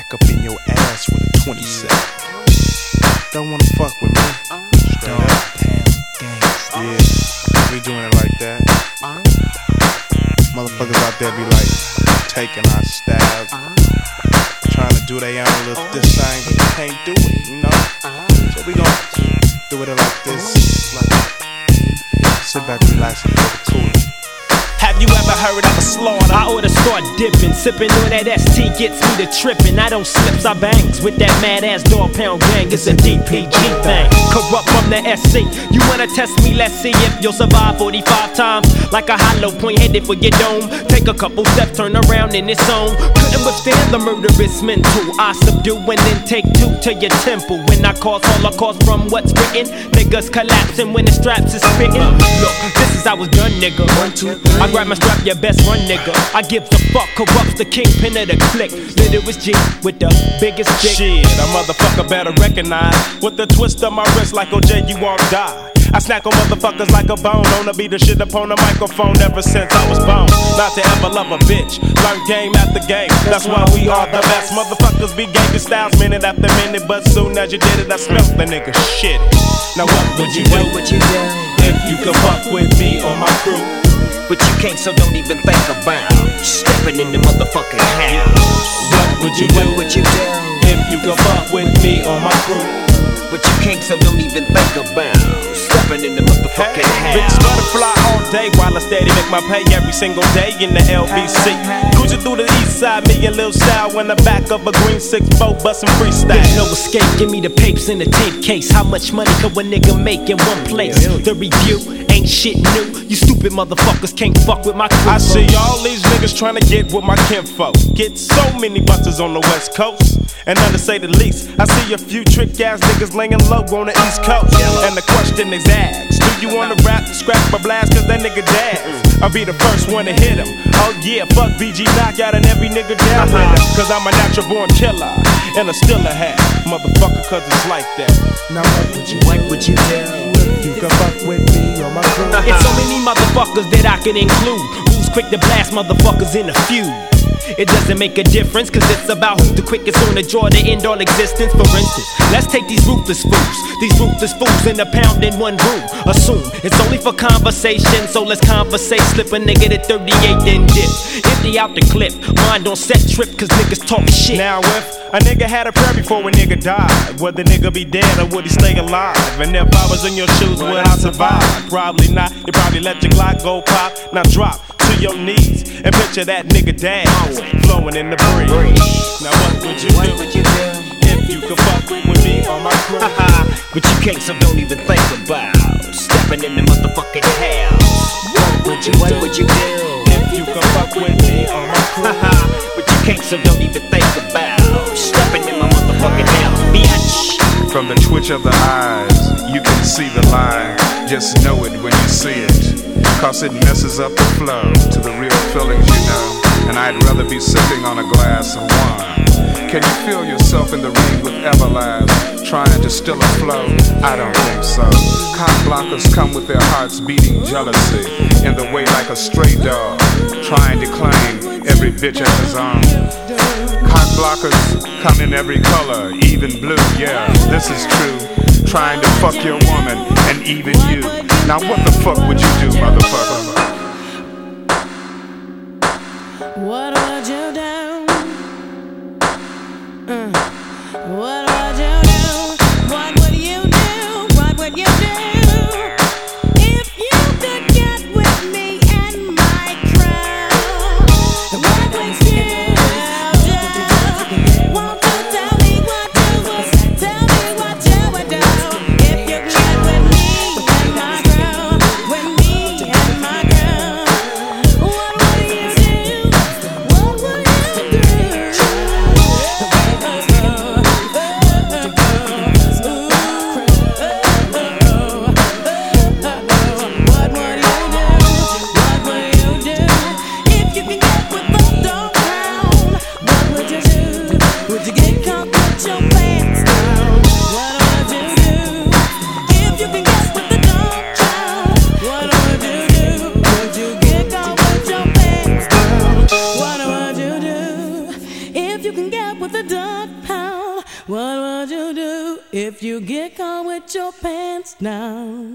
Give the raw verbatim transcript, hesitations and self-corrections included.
back up in your ass with a twenty-seven. Don't wanna fuck with me? Straight up. Yeah, we doing it like that. Motherfuckers out there be like taking our stabs, trying to do their own little this thing, but they can't do it, you know? So we gon' do it like this, like sit back, relax, and get it cool. Have you ever heard of a slaughter? I oughta start dipping, sipping on that S T gets me to tripping. I don't slips, I bangs with that mad ass dog pound gang. It's a D P G thing. Corrupt from the S C. You wanna test me? Let's see if you'll survive forty-five times. Like a hollow point headed for your dome. Take a couple steps, turn around in its own. Couldn't withstand the murderous mental. I subdue and then take two to your temple. When I cause holocaust from what's written, niggas collapsing when the straps is spitting. Look, this is how it's done, nigga. One, two, three. I grab my strap, your best run, nigga. I give a fuck, corrupts the kingpin of the clique. Little was G with the biggest dick. Shit, a motherfucker better recognize. With the twist of my wrist like O J, you won't die. I snack on motherfuckers like a bone. Wanna beat the shit upon the microphone ever since I was born. Not to ever love a bitch. Learn game after game. That's why we are the best. Motherfuckers be gangin' styles minute after minute. But soon as you did it, I smelt the nigga shit. Now what would you do? What you do? If you could fuck with me or my crew? But you can't, so don't even think about stepping in the motherfucking house. What would you do? What you do? If you could fuck with me or my crew? But you can't, so don't even think about stepping in the motherfucking house. Bitch, butterfly all day while I steady make my pay every single day in the L B C. Cruising through the east side, me and Lil Sal in the back of a green six four bustin' freestyle. There's no escape, give me the papes in the tape case. How much money could a nigga make in one place? The review ain't shit new. You stupid motherfuckers can't fuck with my crew. I see all these niggas trying to get with my kinfolk. Get so many busters on the west coast. And none to say the least, I see a few trick ass niggas laying low on the east coast. And the question is asked, do you wanna rap, scrap or blast? Cause that nigga jazz, I'll be the first one to hit him. Oh yeah, fuck B G knockout and every nigga down with him. Cause I'm a natural born killer, and I still a hat, motherfucker, cause it's like that. Now what would you, what would you do? You can fuck with me or my crew. It's so many motherfuckers that I can include. Who's quick to blast motherfuckers in a feud? It doesn't make a difference, cause it's about who's the quickest on the draw to end all existence. For instance, let's take these ruthless fools. These ruthless fools in a pound in one room. Assume it's only for conversation, so let's conversate. Slip a nigga to thirty-eight, then dip. Empty out the clip, mind on set trip, cause niggas talk shit. Now if a nigga had a prayer before a nigga died, would the nigga be dead or would he stay alive? And if I was in your shoes, would I survive? Probably not, you probably let your Glock go pop. Now drop to your knees and picture that nigga dance flowing in the breeze. Now what would you do? Would you do? If you could fuck with me or my crew? But you can't, so don't even think about stepping in the motherfucking house. What would you, what would you do? If you could fuck with me or my crew? But you can't, so don't even think about stepping in my motherfucking house, bitch. From the twitch of the eyes, you can see the line. Just know it when you see it, cause it messes up the flow to the real feelings, you know. And I'd rather be sipping on a glass of wine. Can you feel yourself in the ring with Everlast, trying to still a flow? I don't think so. Cock blockers come with their hearts beating jealousy in the way like a stray dog, trying to claim every bitch as his own. Cock blockers come in every color, even blue, yeah, this is true. Trying to fuck your woman and even you. Now what the fuck would you do, motherfucker? What would you do? Mm. What would you do? What would you do? What would you do? If you could get with me and my crew, what would you do? Won't you tell me what you would? Tell me what you would do. If you could get with me and my crew, with me and my crew, what would you do? What if you can get with a dog pound? What would you do if you get caught with your pants down?